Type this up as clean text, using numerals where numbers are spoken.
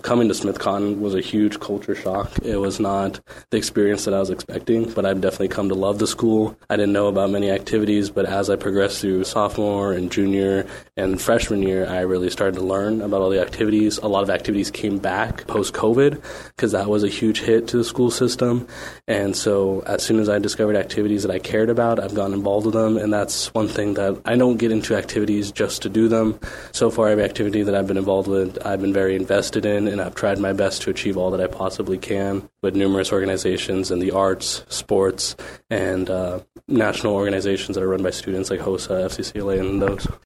coming to Smith Cotton was a huge culture shock. It was not the experience that I was expecting, but I've definitely come to love the school. I didn't know about many activities, but as I progressed through sophomore and junior and freshman year, I really started to learn about all the activities. A lot of activities came back post-COVID because that was a huge hit to the school system. And so as soon as I discovered activities that I cared about, I've gotten involved with them. And that's one thing that I don't get into activities just to do them. So far, every activity that I've been involved with, I've been very invested in, and I've tried my best to achieve all that I possibly can with numerous organizations in the arts, sports, and national organizations that are run by students like HOSA, FCCLA, and those.